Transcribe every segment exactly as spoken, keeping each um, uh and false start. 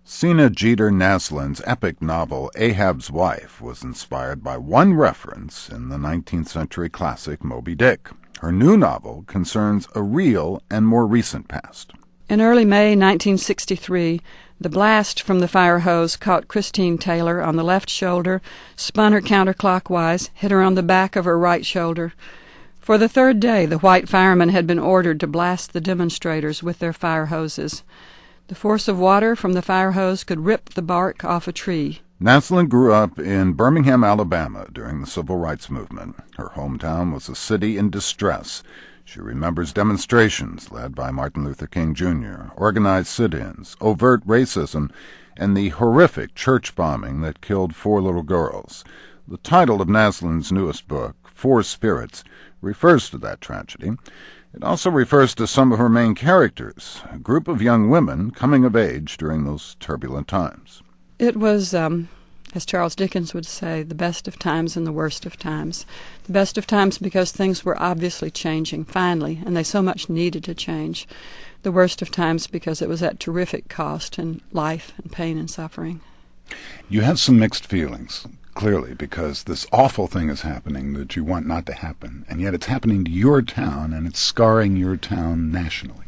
Sina Jeter Naslin's epic novel Ahab's Wife was inspired by one reference in the nineteenth century classic Moby Dick. Her new novel concerns a real and more recent past. In early May nineteen sixty-three, the blast from the fire hose caught Christine Taylor on the left shoulder, spun her counterclockwise, hit her on the back of her right shoulder. For the third day, the white firemen had been ordered to blast the demonstrators with their fire hoses. The force of water from the fire hose could rip the bark off a tree. Naslin grew up in Birmingham, Alabama during the Civil Rights Movement. Her hometown was a city in distress. She remembers demonstrations led by Martin Luther King Junior, organized sit-ins, overt racism, and the horrific church bombing that killed four little girls. The title of Naslin's newest book, Four Spirits, refers to that tragedy. It also refers to some of her main characters, a group of young women coming of age during those turbulent times. It was, um, as Charles Dickens would say, the best of times and the worst of times. The best of times because things were obviously changing, finally, and they so much needed to change. The worst of times because it was at terrific cost in life and pain and suffering. You have some mixed feelings, clearly, because this awful thing is happening that you want not to happen, and yet it's happening to your town, and it's scarring your town nationally.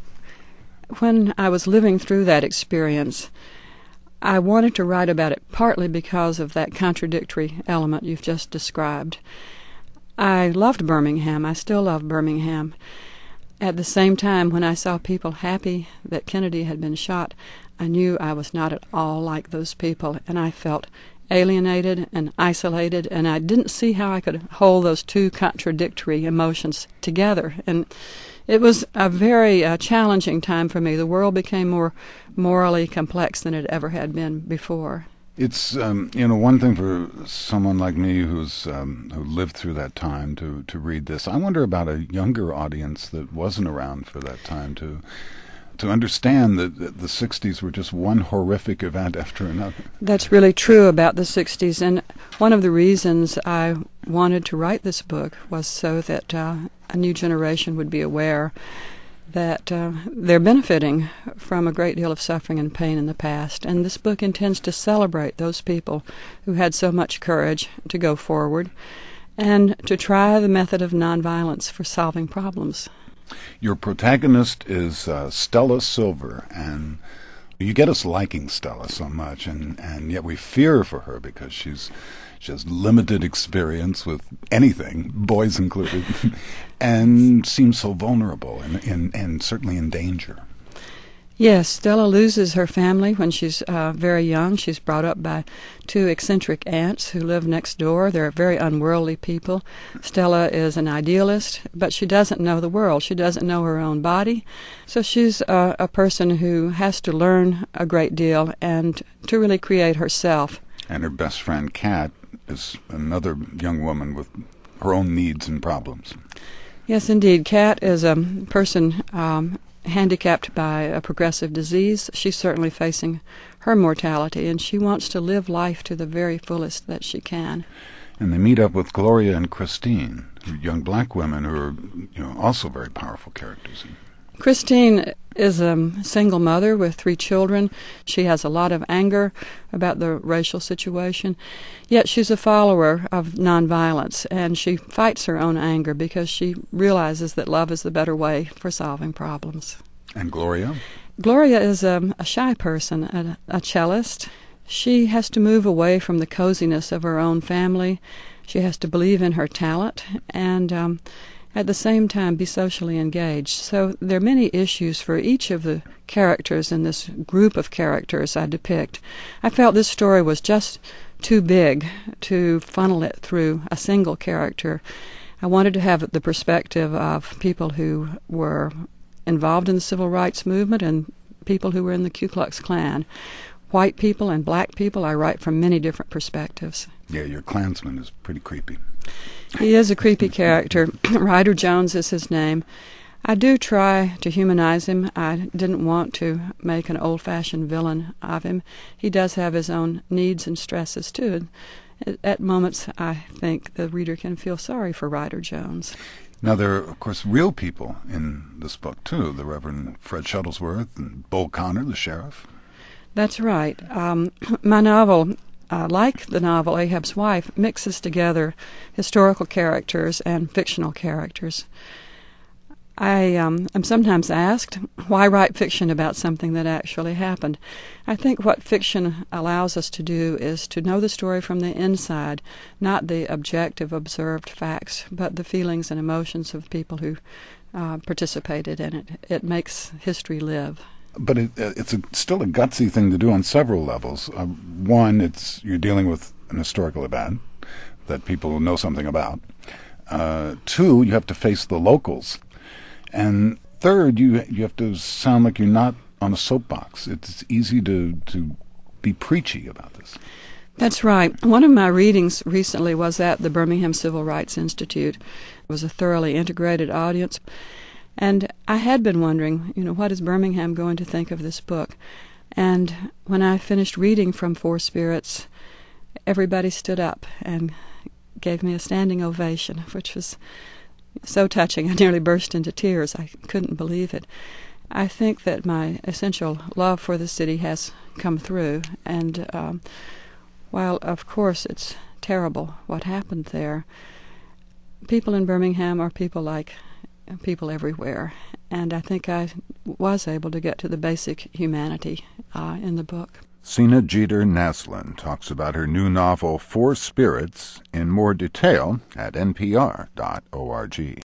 When I was living through that experience, I wanted to write about it partly because of that contradictory element you've just described. I loved Birmingham. I still love Birmingham. At the same time, when I saw people happy that Kennedy had been shot, I knew I was not at all like those people, and I felt alienated and isolated, and I didn't see how I could hold those two contradictory emotions together. And it was a very uh, challenging time for me. The world became more morally complex than it ever had been before. It's, um, you know, one thing for someone like me who's um, who lived through that time to, to read this. I wonder about a younger audience that wasn't around for that time to to understand that the sixties were just one horrific event after another. That's really true about the sixties, and one of the reasons I wanted to write this book was so that uh, a new generation would be aware that uh, they're benefiting from a great deal of suffering and pain in the past, and this book intends to celebrate those people who had so much courage to go forward and to try the method of nonviolence for solving problems. Your protagonist is uh, Stella Silver, and you get us liking Stella so much, and, and yet we fear for her because she's she has limited experience with anything, boys included, and seems so vulnerable and, and, and certainly in danger. Yes, Stella loses her family when she's uh, very young. She's brought up by two eccentric aunts who live next door. They're very unworldly people. Stella is an idealist, but she doesn't know the world. She doesn't know her own body. So she's uh, a person who has to learn a great deal and to really create herself. And her best friend, Kat, is another young woman with her own needs and problems. Yes, indeed. Kat is a person um, handicapped by a progressive disease. She's certainly facing her mortality, and she wants to live life to the very fullest that she can. And they meet up with Gloria and Christine, young black women who are, you know, also very powerful characters. Christine is a single mother with three children. She has a lot of anger about the racial situation, yet she's a follower of nonviolence, and she fights her own anger because she realizes that love is the better way for solving problems. And Gloria? Gloria is a, a shy person, a, a cellist. She has to move away from the coziness of her own family. She has to believe in her talent, and um, at the same time be socially engaged. So there are many issues for each of the characters in this group of characters I depict. I felt this story was just too big to funnel it through a single character. I wanted to have the perspective of people who were involved in the civil rights movement and people who were in the Ku Klux Klan. White people and black people, I write from many different perspectives. Yeah, your Klansman is pretty creepy. He is a creepy character. Ryder Jones is his name. I do try to humanize him. I didn't want to make an old-fashioned villain of him. He does have his own needs and stresses, too. At moments, I think the reader can feel sorry for Ryder Jones. Now, there are, of course, real people in this book, too. The Reverend Fred Shuttlesworth and Bull Connor, the sheriff. That's right. Um, my novel, uh, like the novel Ahab's Wife, mixes together historical characters and fictional characters. I um, am sometimes asked, why write fiction about something that actually happened? I think what fiction allows us to do is to know the story from the inside, not the objective, observed facts, but the feelings and emotions of people who uh, participated in it. It makes history live. But it, it's a, still a gutsy thing to do on several levels. Uh, one, it's you're dealing with an historical event that people know something about. Uh, two, you have to face the locals. And third, you you have to sound like you're not on a soapbox. It's easy to, to be preachy about this. That's right. One of my readings recently was at the Birmingham Civil Rights Institute. It was a thoroughly integrated audience. And I had been wondering, you know, what is Birmingham going to think of this book? And when I finished reading from Four Spirits, everybody stood up and gave me a standing ovation, which was so touching. I nearly burst into tears. I couldn't believe it. I think that my essential love for the city has come through, and um, while of course it's terrible what happened there, people in Birmingham are people like people everywhere, and I think I was able to get to the basic humanity uh, in the book. Sina Jeter Naslund talks about her new novel Four Spirits in more detail at N P R dot org.